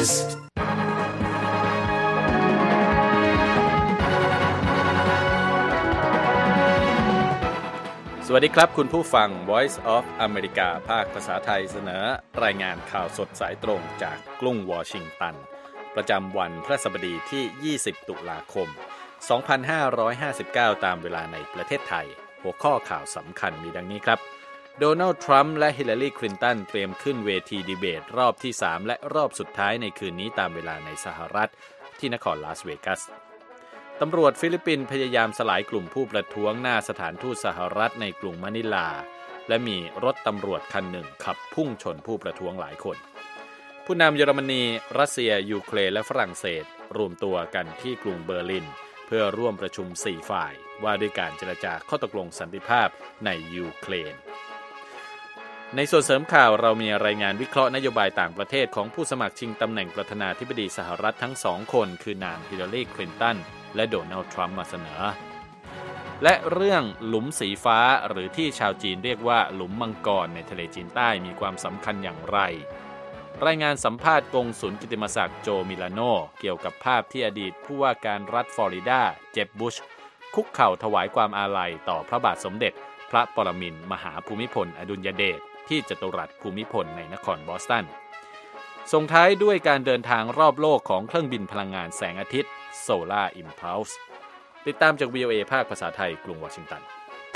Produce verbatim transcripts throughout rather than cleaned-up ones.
Voicesสวัสดีครับคุณผู้ฟัง Voice of America ภาคภาษาไทยเสนอรายงานข่าวสดสายตรงจากกรุงวอชิงตันประจำวันพฤหัสบดีที่ยี่สิบตุลาคมสองพันห้าร้อยห้าสิบเก้าตามเวลาในประเทศไทยหัวข้อข่าวสำคัญมีดังนี้ครับโดนัลด์ทรัมป์และฮิลลารีคลินตันเตรียมขึ้นเวทีดีเบตรอบที่สามและรอบสุดท้ายในคืนนี้ตามเวลาในสหรัฐที่นครลาสเวกัสตำรวจฟิลิปปินส์พยายามสลายกลุ่มผู้ประท้วงหน้าสถานทูตสหรัฐในกรุงมะนิลาและมีรถตำรวจคันหนึ่งขับพุ่งชนผู้ประท้วงหลายคนผู้นำเยอรมนีรัสเซียยูเครนและฝรั่งเศสรวมตัวกันที่กรุงเบอร์ลินเพื่อร่วมประชุมสี่ฝ่ายว่าด้วยการเจรจาข้อตกลงสันติภาพในยูเครนในส่วนเสริมข่าวเรามีรายงานวิเคราะห์นโยบายต่างประเทศของผู้สมัครชิงตำแหน่งประธานาธิบดีสหรัฐทั้งสองคนคือนางฮิลลารีคลินตันและโดนัลด์ทรัมป์มาเสนอและเรื่องหลุมสีฟ้าหรือที่ชาวจีนเรียกว่าหลุมมังกรในทะเลจีนใต้มีความสำคัญอย่างไรรายงานสัมภาษณ์กงสุลกิตติมศักดิ์โจมิลาโนเกี่ยวกับภาพที่อดีตผู้ว่าการรัฐฟลอริดาเจ็บบุชคุกเข่าถวายความอาลัยต่อพระบาทสมเด็จพระปรมินทรมหาภูมิพลอดุลยเดชที่จตุรัสภูมิพลในนครบอสตันส่งท้ายด้วยการเดินทางรอบโลกของเครื่องบินพลังงานแสงอาทิตย์ Solar Impulse ติดตามจาก วี โอ เอ ภาคภาษาไทยกรุงวอชิงตัน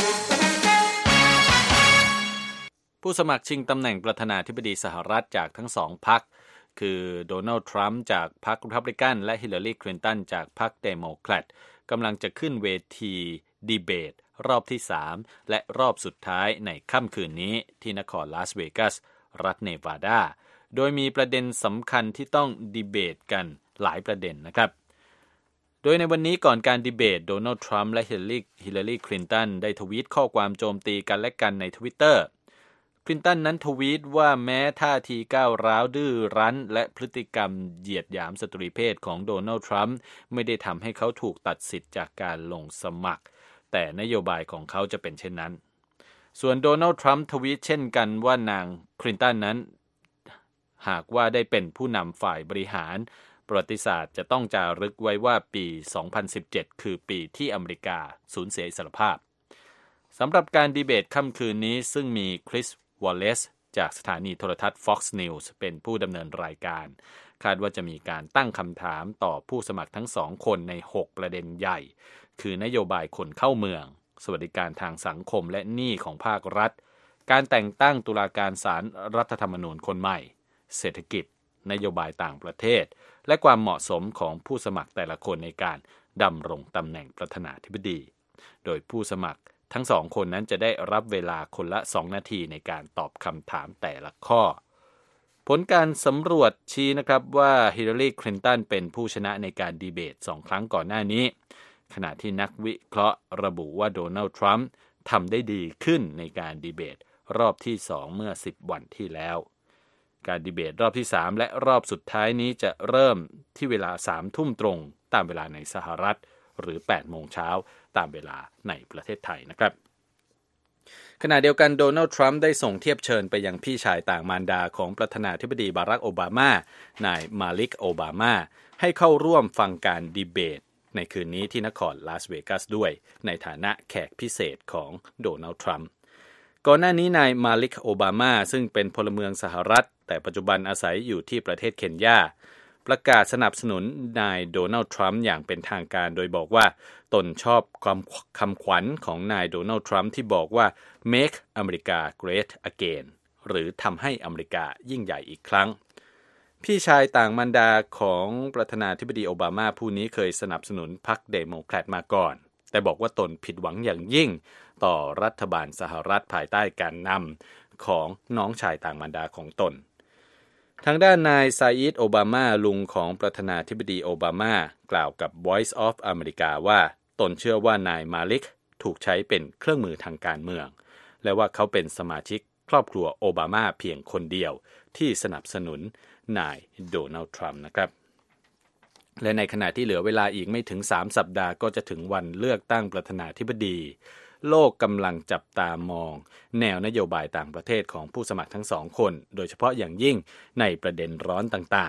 ผู้สมัครชิงตำแหน่งประธานาธิบดีสหรัฐจากทั้งสองพรรคคือโดนัลด์ทรัมป์จากพรรครีพับลิกันและฮิลลารีคลินตันจากพรรคเดโมแครตกำลังจะขึ้นเวทีดีเบตรอบที่สามและรอบสุดท้ายในค่ำคืนนี้ที่นครลาสเวกัสรัฐเนวาดาโดยมีประเด็นสำคัญที่ต้องดีเบตกันหลายประเด็นนะครับโดยในวันนี้ก่อนการดีเบตโดนัลด์ทรัมป์และฮิลลารีคลินตันได้ทวีตข้อความโจมตีกันและกันใน Twitter คลินตันนั้นทวีตว่าแม้ท่าทีก้าวร้าวดื้อรั้นและพฤติกรรมเหยียดหยามสตรีเพศของโดนัลด์ทรัมป์ไม่ได้ทำให้เขาถูกตัดสิทธิ์จากการลงสมัครแต่นโยบายของเขาจะเป็นเช่นนั้นส่วนโดนัลด์ทรัมป์ทวีตเช่นกันว่านางคลินตันนั้นหากว่าได้เป็นผู้นำฝ่ายบริหารประวัติศาสตร์จะต้องจารึกไว้ว่าปีสองพันสิบเจ็ดคือปีที่อเมริกาสูญเสียอิสรภาพสำหรับการดีเบตค่ำคืนนี้ซึ่งมีคริสวอลเลซจากสถานีโทรทัศน์ Fox News เป็นผู้ดำเนินรายการคาดว่าจะมีการตั้งคำถามต่อผู้สมัครทั้งสองคนในหกประเด็นใหญ่คือนโยบายคนเข้าเมืองสวัสดิการทางสังคมและหนี้ของภาครัฐการแต่งตั้งตุลาการศาลรัฐธรรมนูญคนใหม่เศรษฐกิจนโยบายต่างประเทศและความเหมาะสมของผู้สมัครแต่ละคนในการดำรงตำแหน่งประธานาธิบดีโดยผู้สมัครทั้งสองคนนั้นจะได้รับเวลาคนละสองนาทีในการตอบคำถามแต่ละข้อผลการสำรวจชี้นะครับว่าฮิลลารีคลินตันเป็นผู้ชนะในการดีเบตสองครั้งก่อนหน้านี้ขณะที่นักวิเคราะห์ระบุว่าโดนัลด์ทรัมป์ทำได้ดีขึ้นในการดีเบตรอบที่สองเมื่อสิบวันที่แล้วการดีเบตรอบที่สามและรอบสุดท้ายนี้จะเริ่มที่เวลา สามทุ่มตรงตามเวลาในสหรัฐหรือ แปดโมงเช้าตามเวลาในประเทศไทยนะครับขณะเดียวกันโดนัลด์ทรัมป์ได้ส่งเทียบเชิญไปยังพี่ชายต่างมารดาของประธานาธิบดีบารักโอบามานายมาลิกโอบามาให้เข้าร่วมฟังการดีเบตในคืนนี้ที่นครลาสเวกัสด้วยในฐานะแขกพิเศษของโดนัลด์ทรัมป์ก่อนหน้านี้นายมาลิกโอบามาซึ่งเป็นพลเมืองสหรัฐแต่ปัจจุบันอาศัยอยู่ที่ประเทศเคนยาประกาศสนับสนุนนายโดนัลด์ทรัมป์อย่างเป็นทางการโดยบอกว่าตนชอบความคำขวัญของนายโดนัลด์ทรัมป์ที่บอกว่า Make America Great Again หรือทำให้อเมริกายิ่งใหญ่อีกครั้งพี่ชายต่างมารดาของประธานาธิบดีโอบามาผู้นี้เคยสนับสนุนพรรคเดโมแครตมาก่อนแต่บอกว่าตนผิดหวังอย่างยิ่งต่อรัฐบาลสหรัฐภายใต้การนำของน้องชายต่างมารดาของตนทางด้านนายซาอิดโอบามาลุงของประธานาธิบดีโอบามากล่าวกับ Voice of America ว่าตนเชื่อว่านายมาลิกถูกใช้เป็นเครื่องมือทางการเมืองและว่าเขาเป็นสมาชิกครอบครัวโอบามาเพียงคนเดียวที่สนับสนุนนายโดนัลด์ทรัมป์นะครับและในขณะที่เหลือเวลาอีกไม่ถึงสามสัปดาห์ก็จะถึงวันเลือกตั้งประธานาธิบดีโลกกำลังจับตามองแนวนโยบายต่างประเทศของผู้สมัครทั้งสองคนโดยเฉพาะอย่างยิ่งในประเด็นร้อนต่างๆ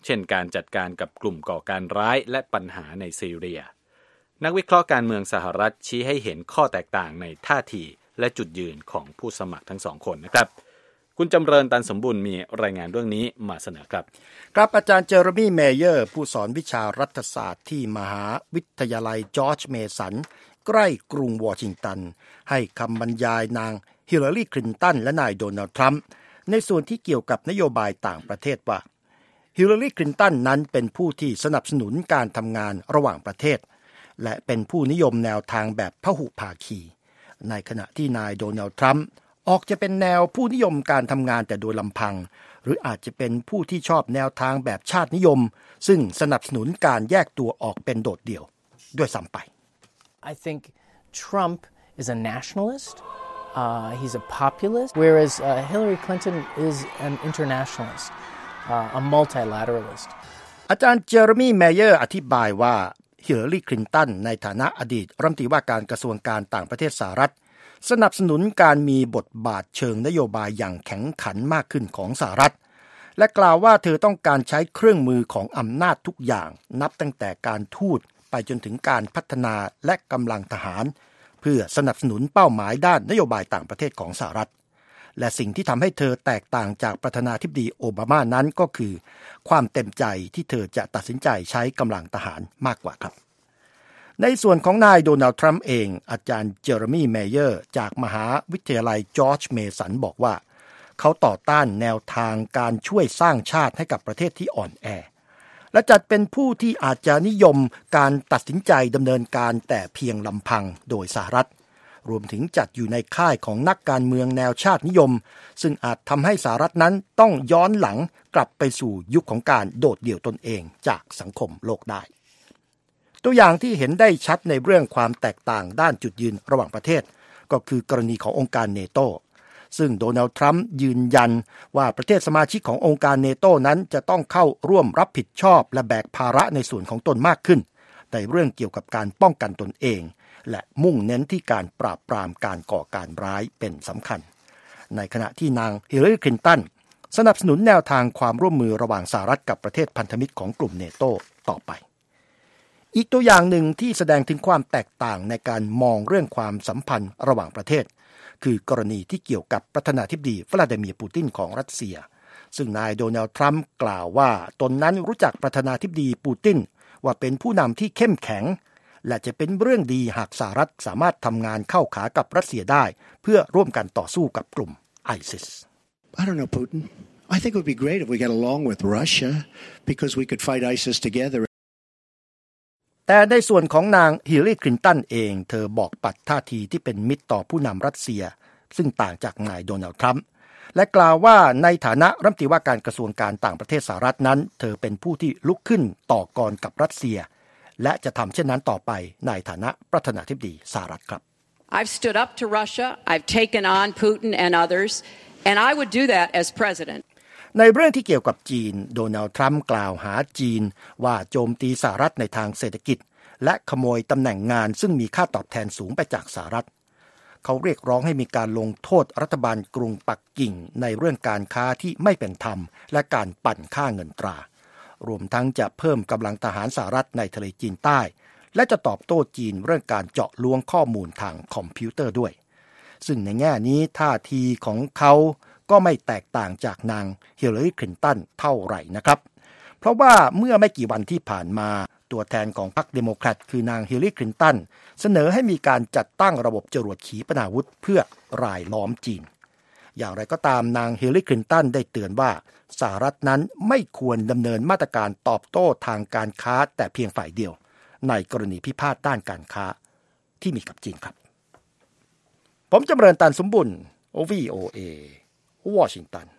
เช่นการจัดการกับกลุ่มก่อการร้ายและปัญหาในซีเรียนักวิเคราะห์การเมืองสหรัฐชี้ให้เห็นข้อแตกต่างในท่าทีและจุดยืนของผู้สมัครทั้งสองคนนะครับคุณจำเริญตันสมบูรณ์มีรายงานเรื่องนี้มาเสนอครับครับอาจารย์เจอร์มี่เมเยอร์ผู้สอนวิชารัฐศาสตร์ที่มหาวิทยาลัยจอร์จเมสันใกล้กรุงวอชิงตันให้คำบรรยายนางฮิลลารีคลินตันและนายโดนัลด์ทรัมป์ในส่วนที่เกี่ยวกับนโยบายต่างประเทศว่าฮิลลารีคลินตันนั้นเป็นผู้ที่สนับสนุนการทำงานระหว่างประเทศและเป็นผู้นิยมแนวทางแบบพหุภาคีในขณะที่นายโดนัลด์ทรัมป์ออกจะเป็นแนวผู้นิยมการทำงานแต่โดยลำพังหรืออาจจะเป็นผู้ที่ชอบแนวทางแบบชาตินิยมซึ่งสนับสนุนการแยกตัวออกเป็นโดดเดี่ยวด้วยซ้ำไป I think Trump is a nationalist. Uh, he's a populist, whereas uh, Hillary Clinton is an internationalist, uh, a multilateralist. อาจารย์เจอร์มี่เมเยอร์อธิบายว่าฮิลลารีคลินตันในฐานะอดีตรัฐมนตรีว่าการกระทรวงการต่างประเทศสหรัฐสนับสนุนการมีบทบาทเชิงนโยบายอย่างแข็งขันมากขึ้นของสหรัฐและกล่าวว่าเธอต้องการใช้เครื่องมือของอำนาจทุกอย่างนับตั้งแต่การทูตไปจนถึงการพัฒนาและกำลังทหารเพื่อสนับสนุนเป้าหมายด้านนโยบายต่างประเทศของสหรัฐและสิ่งที่ทำให้เธอแตกต่างจากประธานาธิบดีโอบามานั้นก็คือความเต็มใจที่เธอจะตัดสินใจใช้กำลังทหารมากกว่าครับในส่วนของนายโดนัลด์ทรัมป์เองอาจารย์เจอร์มี่เมเยอร์จากมหาวิทยาลัยจอร์จเมสันบอกว่าเขาต่อต้านแนวทางการช่วยสร้างชาติให้กับประเทศที่อ่อนแอและจัดเป็นผู้ที่อาจจะนิยมการตัดสินใจดำเนินการแต่เพียงลำพังโดยสหรัฐรวมถึงจัดอยู่ในค่ายของนักการเมืองแนวชาตินิยมซึ่งอาจทำให้สหรัฐนั้นต้องย้อนหลังกลับไปสู่ยุคของการโดดเดี่ยวตนเองจากสังคมโลกได้ตัวอย่างที่เห็นได้ชัดในเรื่องความแตกต่างด้านจุดยืนระหว่างประเทศก็คือกรณีขององค์การเนโตซึ่งโดนัลด์ทรัมป์ยืนยันว่าประเทศสมาชิกขององค์การเนโตนั้นจะต้องเข้าร่วมรับผิดชอบและแบกภาระในส่วนของตนมากขึ้นในเรื่องเกี่ยวกับการป้องกันตนเองและมุ่งเน้นที่การปราบปรามการก่อการร้ายเป็นสำคัญในขณะที่นางฮิลลารีคลินตันสนับสนุนแนวทางความร่วมมือระหว่างสหรัฐกับประเทศพันธมิตรของกลุ่มเนโตต่อไปอีกตัวอย่างหนึ่งที่แสดงถึงความแตกต่างในการมองเรื่องความสัมพันธ์ระหว่างประเทศคือกรณีที่เกี่ยวกับประธานาธิบดีวลาดิเมียร์ปูตินของรัสเซียซึ่งนายโดนัลด์ทรัมป์กล่าวว่าตนนั้นรู้จักประธานาธิบดีปูตินว่าเป็นผู้นำที่เข้มแข็งและจะเป็นเรื่องดีหากสหรัฐสามารถทำงานเข้าขากับรัสเซียได้เพื่อร่วมกันต่อสู้กับกลุ่ม ไอซิส I don't know Putin. I think it would be great if we got along with Russia because we could fight ISIS together. แต่ในส่วนของนางฮิลลารีคลินตันเองเธอบอกปัดท่าทีที่เป็นมิตรต่อผู้นำรัสเซียซึ่งต่างจากนายโดนัลด์ทรัมป์และกล่าวว่าในฐานะรัฐมนตรีว่าการกระทรวงการต่างประเทศสหรัฐนั้นเธอเป็นผู้ที่ลุกขึ้นต่อกรกับรัสเซียและจะทำเช่นนั้นต่อไปในฐานะประธานาธิบดีสหรัฐครับ I've stood up to Russia. I've taken on Putin and others, and I would do that as president. ในเรื่องที่เกี่ยวกับจีนโดนัลด์ทรัมป์กล่าวหาจีนว่าโจมตีสหรัฐในทางเศรษฐกิจและขโมยตำแหน่งงานซึ่งมีค่าตอบแทนสูงไปจากสหรัฐเขาเรียกร้องให้มีการลงโทษรัฐบาลกรุงปักกิ่งในเรื่องการค้าที่ไม่เป็นธรรมและการปั่นค่าเงินตรารวมทั้งจะเพิ่มกำลังทหารสหรัฐในทะเลจีนใต้และจะตอบโต้จีนเรื่องการเจาะลวงข้อมูลทางคอมพิวเตอร์ด้วยซึ่งในแง่นี้ท่าทีของเขาก็ไม่แตกต่างจากนางฮิลลารีคลินตันเท่าไหร่นะครับเพราะว่าเมื่อไม่กี่วันที่ผ่านมาตัวแทนของพรรคเดโมแครตคือนางฮิลลารีคลินตันเสนอให้มีการจัดตั้งระบบจรวดขีปนาวุธเพื่อรายล้อมจีนอย่างไรก็ตามนางฮิลลารีคลินตันได้เตือนว่าสหรัฐนั้นไม่ควรดำเนินมาตรการตอบโต้ทางการค้าแต่เพียงฝ่ายเดียวในกรณีพิพาทด้านการค้าที่มีกับจีนครับผมจำเริญตันสมบุญ โอ วี โอ เอวอชิงตัน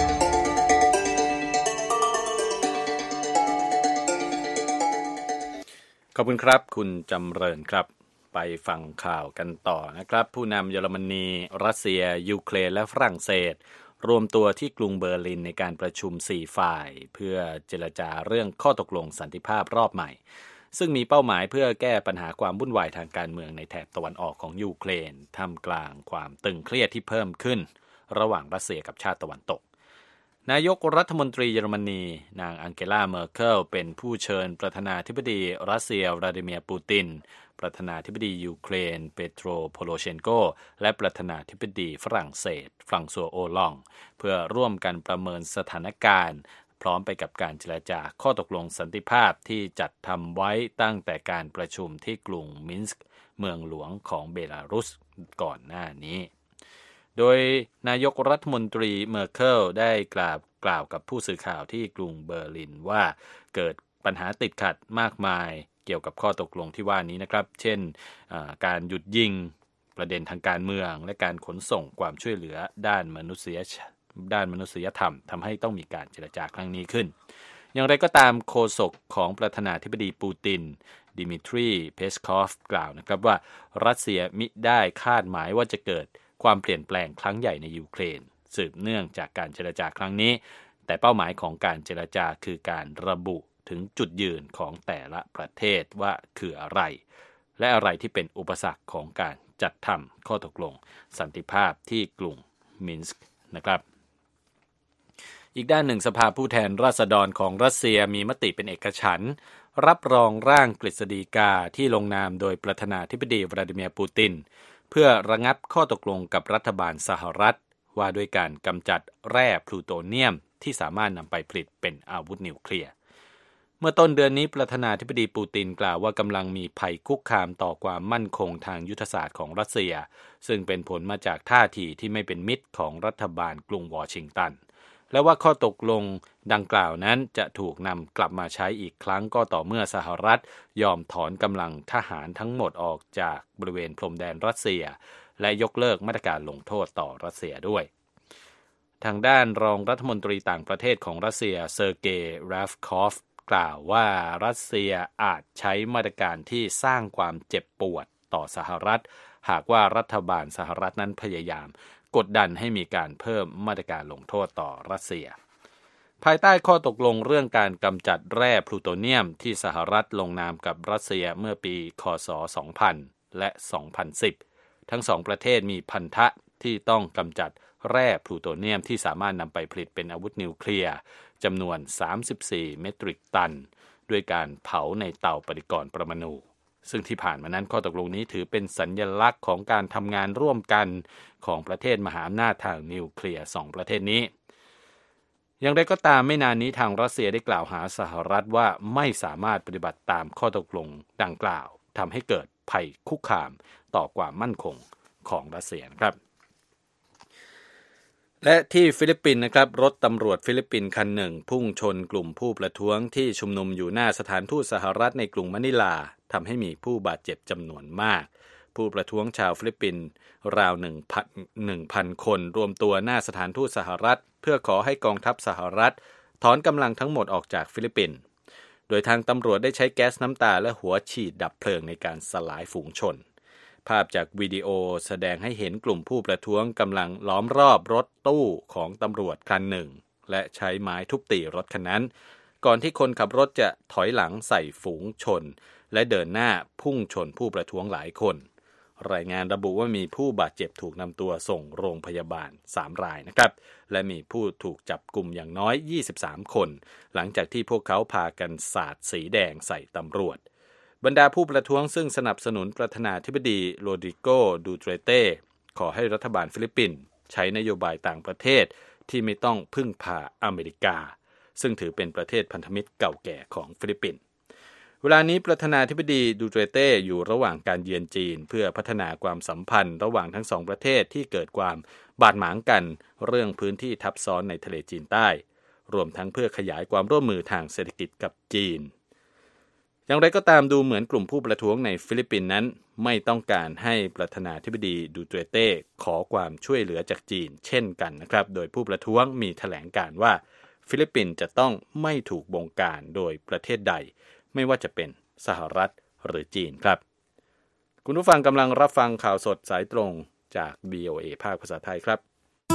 ขอบคุณครับคุณจำเริญครับไปฟังข่าวกันต่อนะครับผู้นำเยอรมนีรัสเซียยูเครนและฝรั่งเศสรวมตัวที่กรุงเบอร์ลินในการประชุมสี่ฝ่ายเพื่อเจรจาเรื่องข้อตกลงสันติภาพรอบใหม่ซึ่งมีเป้าหมายเพื่อแก้ปัญหาความวุ่นวายทางการเมืองในแถบตะวันออกของยูเครนท่ามกลางความตึงเครียดที่เพิ่มขึ้นระหว่างรัสเซียกับชาติตะวันตกนายกรัฐมนตรีเยอรมนีนางอังเกลาเมอร์เคิลเป็นผู้เชิญประธานาธิบดีรัสเซียวลาดิเมียร์ปูตินประธานาธิบดียูเครนเปโตรโพโรเชนโกและประธานาธิบดีฝรั่งเศสฟรังซัวโอลองเพื่อร่วมกันประเมินสถานการณ์พร้อมไปกับการเจรจาข้อตกลงสันติภาพที่จัดทำไว้ตั้งแต่การประชุมที่กรุงมินสก์เมืองหลวงของเบลารุสก่อนหน้านี้โดยนายกรัฐมนตรีเมอร์เคิลได้กล่าวกล่าวกับผู้สื่อข่าวที่กรุงเบอร์ลินว่าเกิดปัญหาติดขัดมากมายเกี่ยวกับข้อตกลงที่ว่านี้นะครับเช่นการหยุดยิงประเด็นทางการเมืองและการขนส่งความช่วยเหลือด้านมนุษยด้านมนุษยธรรมทำให้ต้องมีการเจรจาครั้งนี้ขึ้นอย่างไรก็ตามโฆษกของประธานาธิบดีปูตินดิมิทรีเพสคอฟกล่าวนะครับว่ารัสเซียมิได้คาดหมายว่าจะเกิดความเปลี่ยนแปลงครั้งใหญ่ในยูเครนสืบเนื่องจากการเจรจาครั้งนี้แต่เป้าหมายของการเจรจาคือการระบุถึงจุดยืนของแต่ละประเทศว่าคืออะไรและอะไรที่เป็นอุปสรรคของการจัดทำข้อตกลงสันติภาพที่กรุงมินสก์นะครับอีกด้านหนึ่งสภาผู้แทนราษฎรของรัสเซียมีมติเป็นเอกฉันท์รับรองร่างกฤษฎีกาที่ลงนามโดยประธานาธิบดีวลาดิเมียร์ปูตินเพื่อระงับข้อตกลงกับรัฐบาลสหรัฐว่าด้วยการกำจัดแร่พลูโตเนียมที่สามารถนำไปผลิตเป็นอาวุธนิวเคลียร์เมื่อต้นเดือนนี้ประธานาธิบดีปูตินกล่าวว่ากำลังมีภัยคุกคามต่อความมั่นคงทางยุทธศาสตร์ของรัสเซียซึ่งเป็นผลมาจากท่าทีที่ไม่เป็นมิตรของรัฐบาลกรุงวอชิงตันและว่าข้อตกลงดังกล่าวนั้นจะถูกนำกลับมาใช้อีกครั้งก็ต่อเมื่อสหรัฐยอมถอนกำลังทหารทั้งหมดออกจากบริเวณพรมแดนรัสเซียและยกเลิกมาตรการลงโทษต่อรัสเซียด้วยทางด้านรองรัฐมนตรีต่างประเทศของรัสเซียเซอร์เกย์ราฟคอฟกล่าวว่ารัสเซียอาจใช้มาตรการที่สร้างความเจ็บปวดต่อสหรัฐหากว่ารัฐบาลสหรัฐนั้นพยายามกดดันให้มีการเพิ่มมาตรการลงโทษต่อรัสเซียภายใต้ข้อตกลงเรื่องการกำจัดแร่พลูโตเนียมที่สหรัฐลงนามกับรัสเซียเมื่อปีค.ศ. สองพันและสองพันสิบทั้งสองประเทศมีพันธะที่ต้องกำจัดแร่พลูโตเนียมที่สามารถนำไปผลิตเป็นอาวุธนิวเคลียร์จำนวนสามสิบสี่เมตริกตันด้วยการเผาในเตาปฏิกรณ์ปรมาณูซึ่งที่ผ่านมานั้นข้อตกลงนี้ถือเป็นสัญลักษณ์ของการทำงานร่วมกันของประเทศมหาอำนาจทางนิวเคลียร์สองประเทศนี้อย่างไรก็ตามไม่นานนี้ทางรัสเซียได้กล่าวหาสหรัฐว่าไม่สามารถปฏิบัติตามข้อตกลงดังกล่าวทำให้เกิดภัยคุกคามต่อความมั่นคงของรัสเซียนะครับและที่ฟิลิปปินส์นะครับรถตำรวจฟิลิปปินส์คันหนึ่งพุ่งชนกลุ่มผู้ประท้วงที่ชุมนุมอยู่หน้าสถานทูตสหรัฐในกรุงมะนิลาทำให้มีผู้บาดเจ็บจำนวนมากผู้ประท้วงชาวฟิลิปปินส์ราว หนึ่งพัน คนรวมตัวหน้าสถานทูตสหรัฐเพื่อขอให้กองทัพสหรัฐถอนกำลังทั้งหมดออกจากฟิลิปปินส์โดยทางตำรวจได้ใช้แก๊สน้ำตาและหัวฉีดดับเพลิงในการสลายฝูงชนภาพจากวิดีโอแสดงให้เห็นกลุ่มผู้ประท้วงกำลังล้อมรอบรถตู้ของตำรวจคันหนึ่งและใช้ไม้ทุบตีรถคันนั้นก่อนที่คนขับรถจะถอยหลังใส่ฝูงชนและเดินหน้าพุ่งชนผู้ประท้วงหลายคนรายงานระบุว่ามีผู้บาดเจ็บถูกนำตัวส่งโรงพยาบาลสามรายนะครับและมีผู้ถูกจับกุมอย่างน้อยยี่สิบสามคนหลังจากที่พวกเขาพากันสาดสีแดงใส่ตำรวจบรรดาผู้ประท้วงซึ่งสนับสนุนประธานาธิบดีโรดริโก ดูเตรเต้ขอให้รัฐบาลฟิลิปปินส์ใช้นโยบายต่างประเทศที่ไม่ต้องพึ่งพาอเมริกาซึ่งถือเป็นประเทศพันธมิตรเก่าแก่ของฟิลิปปินส์เวลานี้ประธานาธิบดีดูเตรเต้อยู่ระหว่างการเยือนจีนเพื่อพัฒนาความสัมพันธ์ระหว่างทั้งสองประเทศที่เกิดความบาดหมางกันเรื่องพื้นที่ทับซ้อนในทะเลจีนใต้รวมทั้งเพื่อขยายความร่วมมือทางเศรษฐกิจกับจีนอย่างไรก็ตามดูเหมือนกลุ่มผู้ประท้วงในฟิลิปปินส์นั้นไม่ต้องการให้ประธานาธิบดีดูเตรเต้ขอความช่วยเหลือจากจีนเช่นกันนะครับโดยผู้ประท้วงมีแถลงการว่าฟิลิปปินส์จะต้องไม่ถูกบงการโดยประเทศใดไม่ว่าจะเป็นสหรัฐหรือจีนครับคุณผู้ฟังกำลังรับฟังข่าวสดสายตรงจาก วี โอ เอ ภาคภาษาไทยครับ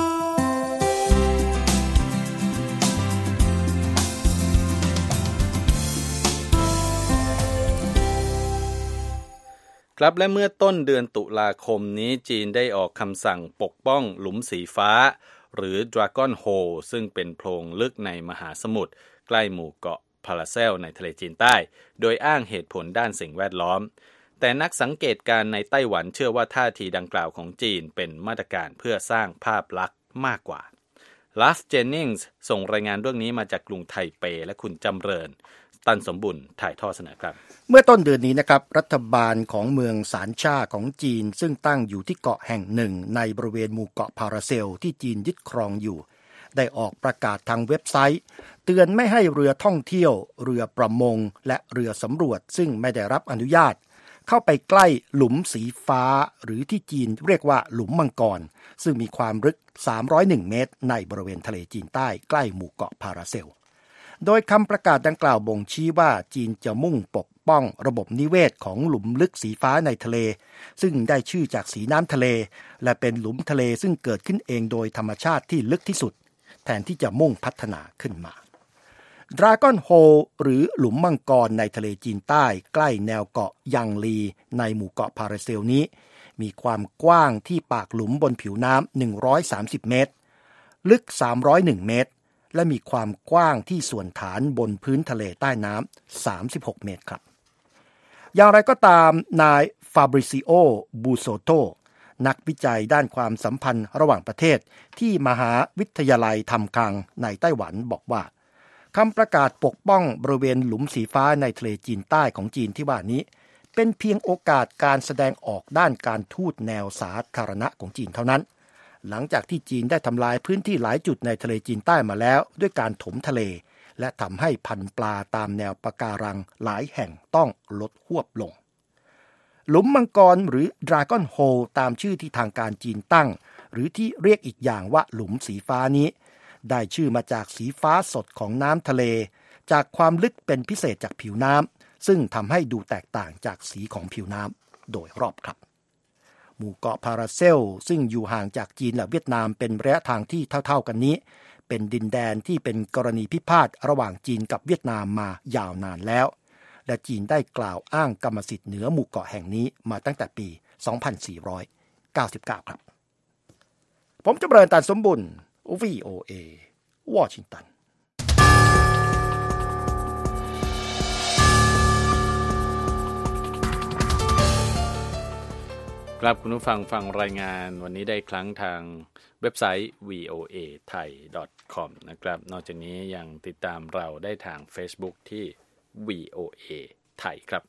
ครับและเมื่อต้นเดือนตุลาคมนี้จีนได้ออกคำสั่งปกป้องหลุมสีฟ้าหรือ Dragon Hole ซึ่งเป็นโพรงลึกในมหาสมุทรใกล้หมู่เกาะพาราเซลในทะเลจีนใต้โดยอ้างเหตุผลด้านสิ่งแวดล้อมแต่นักสังเกตการณ์ในไต้หวันเชื่อว่าท่าทีดังกล่าวของจีนเป็นมาตรการเพื่อสร้างภาพลักษณ์มากกว่าลาฟเจนนิงส์ส่งรายงานเรื่องนี้มาจากกรุงไทเปและคุณจำเริญตันสมบุญถ่ายทอดเสนอครับเมื่อต้นเดือนนี้นะครับรัฐบาลของเมืองซานช่าของจีนซึ่งตั้งอยู่ที่เกาะแห่งหนึ่งในบริเวณหมู่เกาะพาราเซลที่จีนยึดครองอยู่ได้ออกประกาศทางเว็บไซต์เตือนไม่ให้เรือท่องเที่ยวเรือประมงและเรือสำรวจซึ่งไม่ได้รับอนุญาตเข้าไปใกล้หลุมสีฟ้าหรือที่จีนเรียกว่าหลุมมังกรซึ่งมีความลึกสามร้อยเอ็ดเมตรในบริเวณทะเลจีนใต้ใกล้หมู่เกาะพาราเซลโดยคำประกาศดังกล่าวบ่งชี้ว่าจีนจะมุ่งปกป้องระบบนิเวศของหลุมลึกสีฟ้าในทะเลซึ่งได้ชื่อจากสีน้ำทะเลและเป็นหลุมทะเลซึ่งเกิดขึ้นเองโดยธรรมชาติที่ลึกที่สุดแทนที่จะมุ่งพัฒนาขึ้นมา Dragon Hole หรือหลุมมังกรในทะเลจีนใต้ใกล้แนวเกาะยังลีในหมู่เกาะพาราเซลนี้มีความกว้างที่ปากหลุมบนผิวน้ำหนึ่งร้อยสามสิบเมตรลึกสามร้อยเอ็ดเมตรและมีความกว้างที่ส่วนฐานบนพื้นทะเลใต้น้ำสามสิบหกเมตรครับอย่างไรก็ตามนายฟาบริซิโอบูโซโตนักวิจัยด้านความสัมพันธ์ระหว่างประเทศที่มหาวิทยาลัยทำกังในไต้หวันบอกว่าคำประกาศปกป้องบริเวณหลุมสีฟ้าในทะเลจีนใต้ของจีนที่ว่านี้เป็นเพียงโอกาสการแสดงออกด้านการทูตแนวสาธารณะของจีนเท่านั้นหลังจากที่จีนได้ทำลายพื้นที่หลายจุดในทะเลจีนใต้มาแล้วด้วยการถมทะเลและทำให้พันธุ์ปลาตามแนวปะการังหลายแห่งต้องลดหวบลงหลุมมังกรหรือ Dragon Hole ตามชื่อที่ทางการจีนตั้งหรือที่เรียกอีกอย่างว่าหลุมสีฟ้านี้ได้ชื่อมาจากสีฟ้าสดของน้ำทะเลจากความลึกเป็นพิเศษจากผิวน้ำซึ่งทำให้ดูแตกต่างจากสีของผิวน้ำโดยรอบครับหมู่เกาะพาราเซลซึ่งอยู่ห่างจากจีนและเวียดนามเป็นระยะทางที่เท่าๆกันนี้เป็นดินแดนที่เป็นกรณีพิพาทระหว่างจีนกับเวียดนามมายาวนานแล้วและจีนได้กล่าวอ้างกรรมสิทธิ์เหนือหมู่เกาะแห่งนี้มาตั้งแต่ปีสองพันสี่ร้อยเก้าสิบเก้าครับผมจำเริญตันสมบุญ วี โอ เอ วอชิงตันครับคุณผู้ฟังฟังรายงานวันนี้ได้ครั้งทางเว็บไซต์ วี โอ เอ ไทย ดอท คอม นะครับนอกจากนี้ยังติดตามเราได้ทาง Facebook ที่ วี โอ เอ ไทยครับ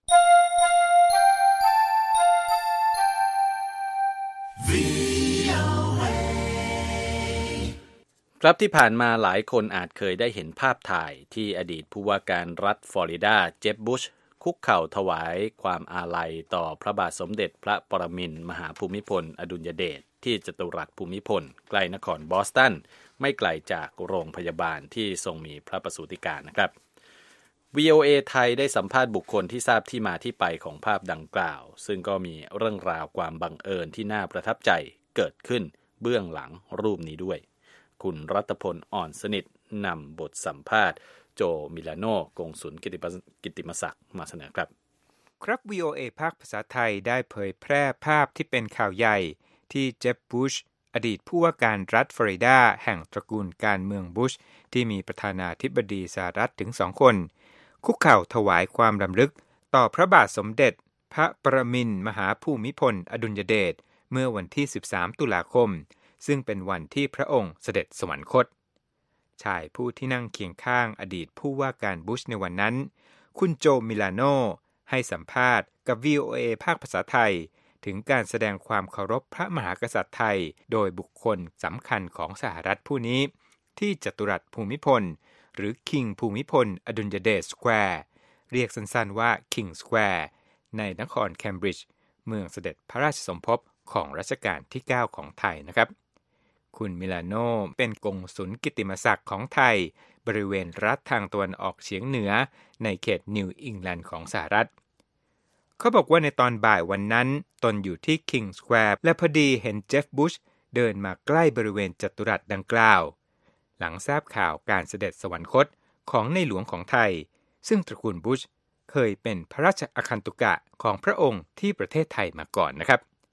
ครับที่ผ่านมาหลายคนอาจเคยได้เห็นภาพถ่ายที่อดีตผู้ว่าการรัฐฟลอริดาเจฟบุชคุกเข่าถวายความอาลัยต่อพระบาทสมเด็จพระปรมินทรมหาภูมิพลอดุลยเดชที่จตุรัสภูมิพลใกล้นครบอสตันไม่ไกลจากโรงพยาบาลที่ทรงมีพระประสูติการนะครับ วี โอ เอ ไทยได้สัมภาษณ์บุคคลที่ทราบที่มาที่ไปของภาพดังกล่าวซึ่งก็มีเรื่องราวความบังเอิญที่น่าประทับใจเกิดขึ้นเบื้องหลังรูปนี้ด้วยคุณรัตพลอ่อนสนิทนำบทสัมภาษณ์โจมิลาโนกงสุลกิตติมศักดิ์มาเสนอครับครับ วี โอ เอ ภาคภาษาไทยได้เผยแพร่ภาพที่เป็นข่าวใหญ่ที่เจฟบุชอดีตผู้ว่าการรัฐฟลอริดาแห่งตระกูลการเมืองบุชที่มีประธานาธิบดีสหรัฐถึงสองคนคุกเข่าถวายความรำลึกต่อพระบาทสมเด็จพระปรมินทรมหาภูมิพลอดุลยเดชเมื่อวันที่สิบสามตุลาคมซึ่งเป็นวันที่พระองค์เสด็จสวรรคตชายผู้ที่นั่งเคียงข้างอดีตผู้ว่าการบุชในวันนั้นคุณโจมิลาโนให้สัมภาษณ์กับ วี โอ เอ ภาคภาษาไทยถึงการแสดงความเคารพพระมหากษัตริย์ไทยโดยบุคคลสำคัญของสหรัฐผู้นี้ที่จตุรัสภูมิพลหรือคิงภูมิพลอดุลยเดชสแควร์เรียกสั้นๆว่าคิงสแควร์ในนครเคมบริดจ์เมืองเสด็จพระราชสมภพของรัชกาลที่เก้าของไทยนะครับคุณมิลาโนเป็นกงสุลกิตติมศักดิ์ของไทยบริเวณรัฐทางตะวันออกเฉียงเหนือในเขตนิวอิงแลนด์ของสหรัฐเขาบอกว่าในตอนบ่ายวันนั้นตนอยู่ที่คิงสแควร์และพอดีเห็นเจฟบุชเดินมาใกล้บริเวณจัตุรัสดังกล่าวหลังทราบข่าวการเสด็จสวรรคตของในหลวงของไทยซึ่งตระกูลบุชเคยเป็นพระราชอคันตุกะของพระองค์ที่ประเทศไทยมาก่อนนะครับ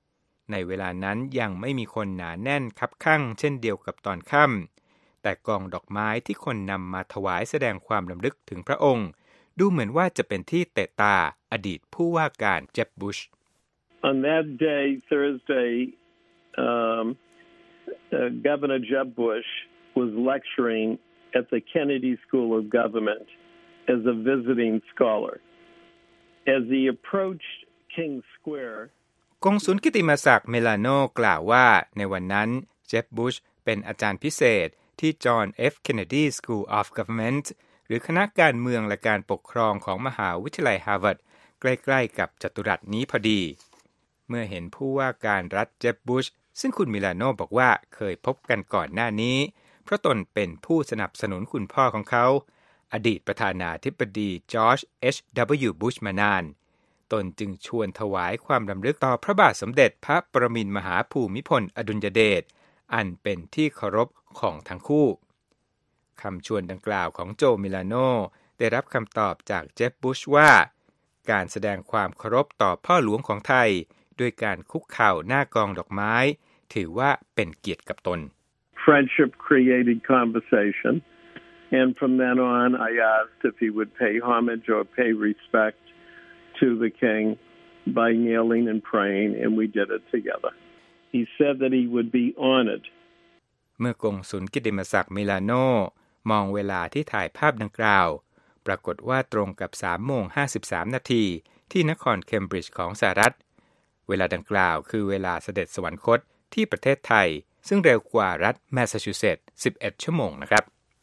ในเวลานั้นยังไม่มีคนหนาแน่นคับคั่งเช่นเดียวกับตอนค่ำแต่กองดอกไม้ที่คนนำมาถวายแสดงความรำลึกถึงพระองค์ดูเหมือนว่าจะเป็นที่เตะตาอดีตผู้ว่าการเจ็บบุช On that day, Thursday, um, uh, Governor Jeb Bush was lecturing at the Kennedy School of Government as a visiting scholar. As he approached King Square, กงสุลกิติมศักดิ์เมลาโนกล่าวว่าในวันนั้นเจ็บบุชเป็นอาจารย์พิเศษที่ John F. Kennedy School of Government หรือคณะการเมืองและการปกครองของมหาวิทยาลัยฮาร์วาร์ดใกล้ๆกับจัตุรัสนี้พอดีเมื่อเห็นผู้ว่าการรัฐเจ็บบุชซึ่งคุณมิลาโนบอกว่าเคยพบกันก่อนหน้านี้เพราะตนเป็นผู้สนับสนุนคุณพ่อของเขาอดีตประธานาธิบดีจอร์จ เอช ดับเบิลยู บุชมานานตนจึงชวนถวายความรำลึกต่อพระบาทสมเด็จพระปรมินทรมหาภูมิพลอดุลยเดชอันเป็นที่เคารพของทั้งคู่คำชวนดังกล่าวของโจมิลาโนได้รับคำตอบจากเจ็บบุชว่าการแสดงความเคารพต่อพ่อหลวงของไทยด้วยการคุกเข่าหน้ากองดอกไม้ถือว่าเป็นเกียรติกับตน Friendship created conversation, and from then on, I asked if he would pay homage or pay respect to the king by kneeling and praying, and we did it together. He said that he would be honored. เมื่อกงสุลกิติมศักดิ์มิลาโนมองเวลาที่ถ่ายภาพดังกล่าวปรากฏว่าตรงกับ สามโมงห้าสิบสาม นาทีที่นครเคมบริดจ์ของสหรัฐเวลาดังกล่าวคือเวลาเสด็จสวรรคตที่ประเทศไทยซึ่งเร็วกว่ารัฐแมสซาชูเซตส์ สิบเอ็ด ชั่วโมงนะครับ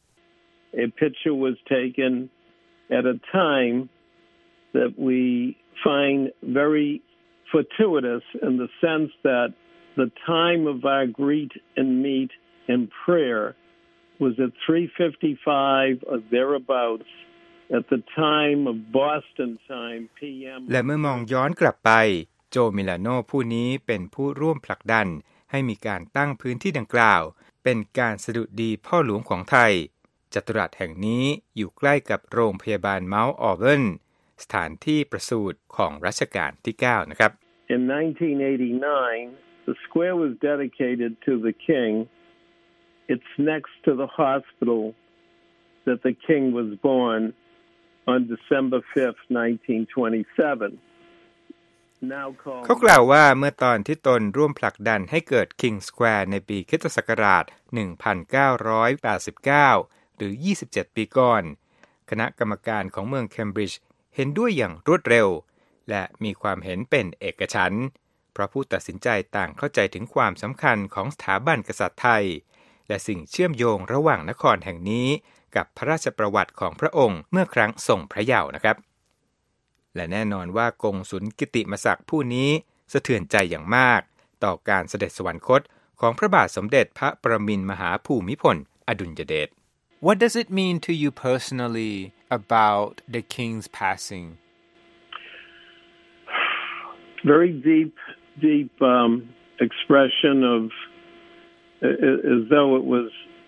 A picture was taken at a time that we find very fortuitous in the sense that the time of our greet and meet and prayer was at three fifty-five or thereabouts at the time of Boston time พี เอ็มและเมื่อมองย้อนกลับไปโจมิลาโนผู้นี้เป็นผู้ร่วมผลักดันให้มีการตั้งพื้นที่ดังกล่าวเป็นการสดุดีพ่อหลวงของไทยจัตุรัสแห่งนี้อยู่ใกล้กับโรงพยาบาลเมาท์ออเบิร์นสถานที่ประสูติของรัชกาลที่ เก้า นะครับ In nineteen eighty-nine, the square was dedicated to the king. It's next to the hospital that the king was born on December fifth, nineteen twenty-seven. เขากล่าวว่าเมื่อตอนที่ตนร่วมผลักดันให้เกิด King Square ในปีคริสตศักราช หนึ่งพันเก้าร้อยแปดสิบเก้า หรือ ยี่สิบเจ็ด ปีก่อนคณะกรรมการของเมืองเคมบริดจ์เห็นด้วยอย่างรวดเร็วและมีความเห็นเป็นเอกฉันท์เพราะผู้ตัดสินใจต่างเข้าใจถึงความสำคัญของสถาบันกษัตริย์ไทยและสิ่งเชื่อมโยงระหว่างนครแห่งนี้กับพระราชประวัติของพระองค์เมื่อครั้งทรงพระเยาว์นะครับและแน่นอนว่ากงสุลกิติมศักดิ์ผู้นี้สะเทือนใจอย่างมากต่อการเสด็จสวรรคตของพระบาทสมเด็จพระปรมินทรมหาภูมิพลอดุลยเดช What does it mean to you personally about the king's passing? Very deep, deep um, expression of as though it was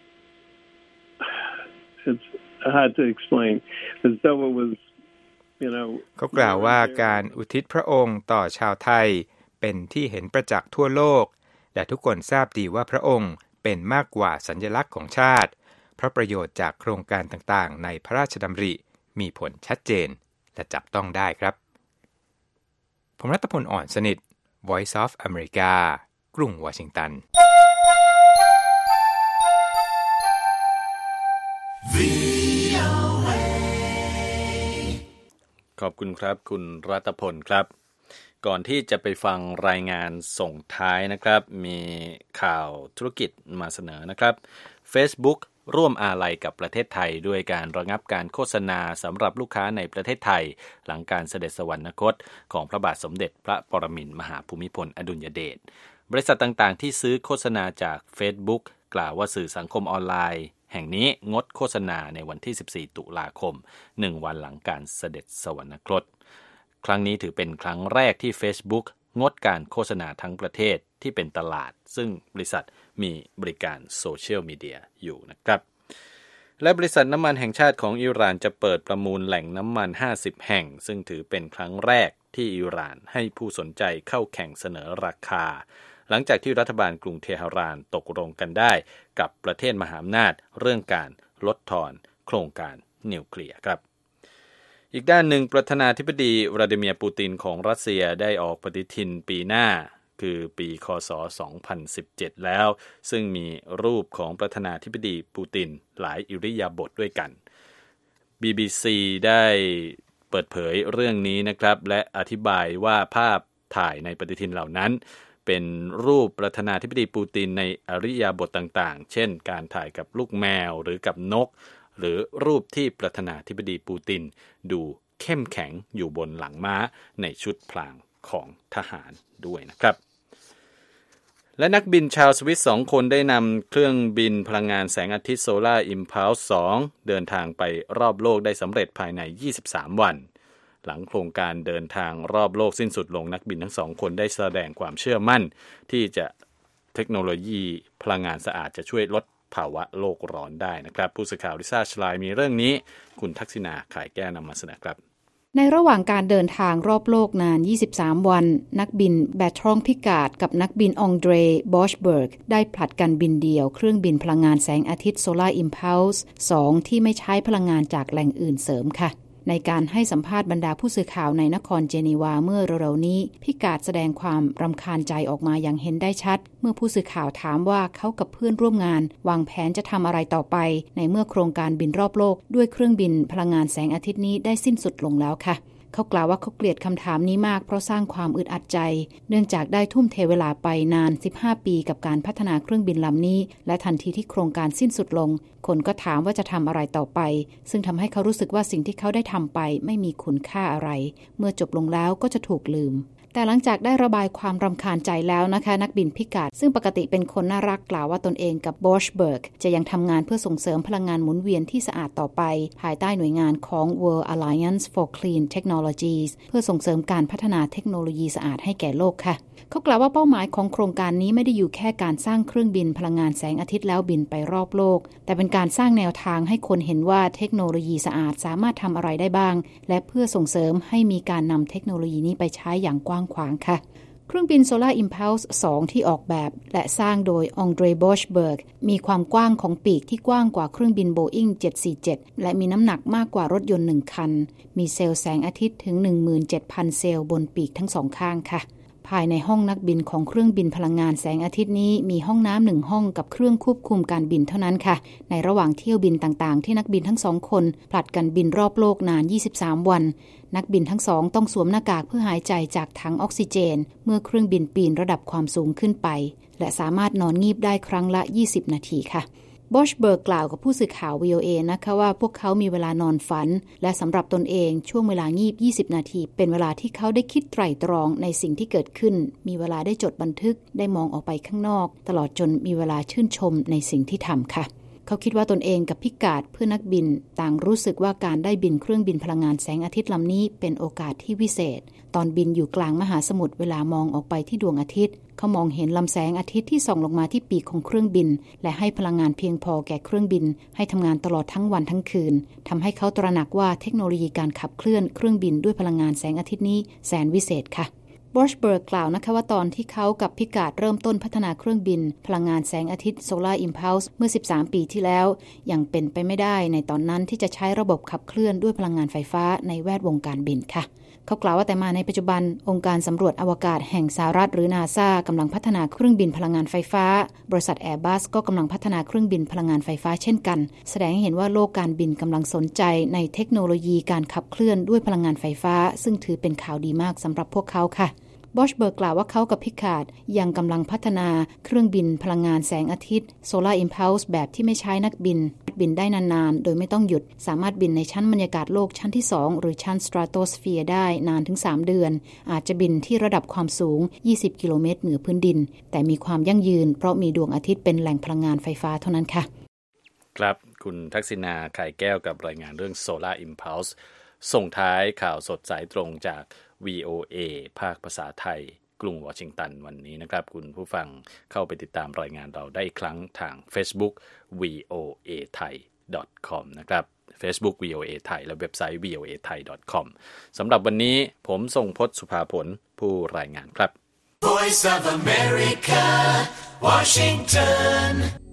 it's hard to explain as though it was you know เขากล่าวว่าการอุทิศพระองค์ต่อชาวไทยเป็นที่เห็นประจักษ์ทั่วโลกและทุกคนทราบดีว่าพระองค์เป็นมากกว่าสัญลักษณ์ของชาติเพราะประโยชน์จากโครงการต่างๆในพระราชดำริมีผลชัดเจนและจับต้องได้ครับผมรัตพลอ่อนสนิท Voice of America กรุงวอชิงตันขอบคุณครับคุณรัตพลครับก่อนที่จะไปฟังรายงานส่งท้ายนะครับมีข่าวธุรกิจมาเสนอนะครับ Facebook ร่วมอาลัยกับประเทศไทยด้วยการระงับการโฆษณาสำหรับลูกค้าในประเทศไทยหลังการเสด็จสวรรคตของพระบาทสมเด็จพระปรมินทรมหาภูมิพลอดุลยเดชบริษัทต่างๆที่ซื้อโฆษณาจาก Facebook กล่าวว่าสื่อสังคมออนไลน์แห่งนี้งดโฆษณาในวันที่สิบสี่ตุลาคมหนึ่งวันหลังการเสด็จสวรรคตครั้งนี้ถือเป็นครั้งแรกที่ Facebook งดการโฆษณาทั้งประเทศที่เป็นตลาดซึ่งบริษัทมีบริการโซเชียลมีเดียอยู่นะครับและบริษัทน้ำมันแห่งชาติของอิหร่านจะเปิดประมูลแหล่งน้ำมันห้าสิบแห่งซึ่งถือเป็นครั้งแรกที่อิหร่านให้ผู้สนใจเข้าแข่งเสนอราคาหลังจากที่รัฐบาลกรุงเทหะรานตกลงกันได้กับประเทศมหาอำนาจเรื่องการลดทอนโครงการนิวเคลียร์ครับอีกด้านหนึ่งประธานาธิบดีวลาดิเมียร์ปูตินของรัสเซียได้ออกปฏิทินปีหน้าคือปีค.ศ. สองพันสิบเจ็ดแล้วซึ่งมีรูปของประธานาธิบดีปูตินหลายอิริยาบถด้วยกัน บี บี ซี ได้เปิดเผยเรื่องนี้นะครับและอธิบายว่าภาพถ่ายในปฏิทินเหล่านั้นเป็นรูปประธานาธิบดีปูตินในอริยาบถต่างๆเช่นการถ่ายกับลูกแมวหรือกับนกหรือรูปที่ประธานาธิบดีปูตินดูเข้มแข็งอยู่บนหลังม้าในชุดพลางของทหารด้วยนะครับและนักบินชาวสวิสสองคนได้นำเครื่องบินพลังงานแสงอาทิตย์ Solar Impulse สองเดินทางไปรอบโลกได้สำเร็จภายในยี่สิบสามวันหลังโครงการเดินทางรอบโลกสิ้นสุดลงนักบินทั้งสองคนได้แสดงความเชื่อมั่นที่จะเทคโนโลยีพลังงานสะอาดจะช่วยลดภาวะโลกร้อนได้นะครับผู้สื่อข่าวลิซ่าชลายมีเรื่องนี้คุณทักษิณาข่ายแก้วนำมาเสนอครับในระหว่างการเดินทางรอบโลกนานยี่สิบสามวันนักบินแบทรองพิกาดกับนักบินองเดรบอชเบิร์กได้ผลัดกันบินเดี่ยวเครื่องบินพลังงานแสงอาทิตย์ Solar Impulse สองที่ไม่ใช้พลังงานจากแหล่งอื่นเสริมค่ะในการให้สัมภาษณ์บรรดาผู้สื่อข่าวในนครเจนีวาเมื่อเร็วๆนี้พิกาดแสดงความรำคาญใจออกมาอย่างเห็นได้ชัดเมื่อผู้สื่อข่าวถามว่าเขากับเพื่อนร่วมงานวางแผนจะทำอะไรต่อไปในเมื่อโครงการบินรอบโลกด้วยเครื่องบินพลังงานแสงอาทิตย์นี้ได้สิ้นสุดลงแล้วค่ะเขากล่าวว่าเขาเกลียดคำถามนี้มากเพราะสร้างความอึดอัดใจเนื่องจากได้ทุ่มเทเวลาไปนานสิบห้าปีกับการพัฒนาเครื่องบินลำนี้และทันทีที่โครงการสิ้นสุดลงคนก็ถามว่าจะทำอะไรต่อไปซึ่งทำให้เขารู้สึกว่าสิ่งที่เขาได้ทำไปไม่มีคุณค่าอะไรเมื่อจบลงแล้วก็จะถูกลืมแต่หลังจากได้ระบายความรำคาญใจแล้วนะคะนักบินพิกาดซึ่งปกติเป็นคนน่ารักกล่าวว่าตนเองกับบอชเบิร์กจะยังทำงานเพื่อส่งเสริมพลังงานหมุนเวียนที่สะอาดต่อไปภายใต้หน่วยงานของ World Alliance for Clean Technologies เพื่อส่งเสริมการพัฒนาเทคโนโลยีสะอาดให้แก่โลกค่ะเขากล่าวว่าเป้าหมายของโครงการนี้ไม่ได้อยู่แค่การสร้างเครื่องบินพลังงานแสงอาทิตย์แล้วบินไปรอบโลกแต่เป็นการสร้างแนวทางให้คนเห็นว่าเทคโนโลยีสะอาดสามารถทำอะไรได้บ้างและเพื่อส่งเสริมให้มีการนำเทคโนโลยีนี้ไปใช้อย่างกว้างขวางค่ะเครื่องบิน Solar Impulse สองที่ออกแบบและสร้างโดยองเดรบอชเบิร์กมีความกว้างของปีกที่กว้างกว่าเครื่องบิน Boeing เจ็ดสี่เจ็ดและมีน้ำหนักมากกว่ารถยนต์หนึ่งคันมีเซลล์แสงอาทิตย์ถึง หนึ่งหมื่นเจ็ดพัน เซลล์บนปีกทั้งสองข้างค่ะภายในห้องนักบินของเครื่องบินพลังงานแสงอาทิตย์นี้มีห้องน้ำหนึ่งห้องกับเครื่องควบคุมการบินเท่านั้นค่ะในระหว่างเที่ยวบินต่างๆที่นักบินทั้งสองคนผลัดกันบินรอบโลกนานยี่สิบสามวันนักบินทั้งสองต้องสวมหน้ากากเพื่อหายใจจากถังออกซิเจนเมื่อเครื่องบินปีนระดับความสูงขึ้นไปและสามารถนอนงีบได้ครั้งละยี่สิบนาทีค่ะบอชเบิร์กกล่าวกับผู้สื่อข่าว วี โอ เอ นะคะว่าพวกเขามีเวลานอนฝันและสำหรับตนเองช่วงเวลางีบยี่สิบนาทีเป็นเวลาที่เขาได้คิดไตร่ตรองในสิ่งที่เกิดขึ้นมีเวลาได้จดบันทึกได้มองออกไปข้างนอกตลอดจนมีเวลาชื่นชมในสิ่งที่ทำค่ะเขาคิดว่าตนเองกับพิกาดเพื่อนนักบินต่างรู้สึกว่าการได้บินเครื่องบินพลังงานแสงอาทิตย์ลำนี้เป็นโอกาสที่วิเศษตอนบินอยู่กลางมหาสมุทรเวลามองออกไปที่ดวงอาทิตย์เขามองเห็นลำแสงอาทิตย์ที่ส่องลงมาที่ปีกของเครื่องบินและให้พลังงานเพียงพอแก่เครื่องบินให้ทำงานตลอดทั้งวันทั้งคืนทำให้เขาตระหนักว่าเทคโนโลยีการขับเคลื่อนเครื่องบินด้วยพลังงานแสงอาทิตย์นี้แสนวิเศษค่ะบอชเบิร์กกล่าวนะคะว่าตอนที่เขากับพิกาดเริ่มต้นพัฒนาเครื่องบินพลังงานแสงอาทิตย์ Solar Impulse เมื่อสิบสามปีที่แล้วยังเป็นไปไม่ได้ในตอนนั้นที่จะใช้ระบบขับเคลื่อนด้วยพลังงานไฟฟ้าในแวดวงการบินค่ะเขากล่าวว่าแต่มาในปัจจุบันองค์การสำรวจอวกาศแห่งสหรัฐหรือ นาซา กำลังพัฒนาเครื่องบินพลังงานไฟฟ้าบริษัท Airbus ก็กำลังพัฒนาเครื่องบินพลังงานไฟฟ้าเช่นกันแสดงให้เห็นว่าโลกการบินกำลังสนใจในเทคโนโลยีการขับเคลื่อนด้วยพลังงานไฟฟ้าซึ่งถือเป็นข่าวดีมากสำหรับพวกเขาค่ะบอชเบิร์กกล่าวว่าเขากับพิกาดยังกำลังพัฒนาเครื่องบินพลังงานแสงอาทิตย์ Solar Impulse แบบที่ไม่ใช้นักบินบินได้นานๆโดยไม่ต้องหยุดสามารถบินในชั้นบรรยากาศโลกชั้นที่สองหรือชั้น Stratosphere ได้นานถึงสามเดือนอาจจะบินที่ระดับความสูงยี่สิบกิโลเมตรเหนือพื้นดินแต่มีความยั่งยืนเพราะมีดวงอาทิตย์เป็นแหล่งพลังงานไฟฟ้าเท่านั้นค่ะครับคุณทักษิณาไข่แก้วกับรายงานเรื่อง Solar Impulse ส่งท้ายข่าวสดสายตรงจาก วี โอ เอ ภาคภาษาไทยกรุงวอชิงตันวันนี้นะครับคุณผู้ฟังเข้าไปติดตามรายงานเราได้อีกครั้งทาง Facebook วี โอ เอ ไทย ดอท คอม นะครับ Facebook วี โอ เอ ไทยและเว็บไซต์ วี โอ เอ ไทย ดอท คอม สำหรับวันนี้ผมทรงพจน์สุภาผลผู้รายงานครับ Voice of America, Washington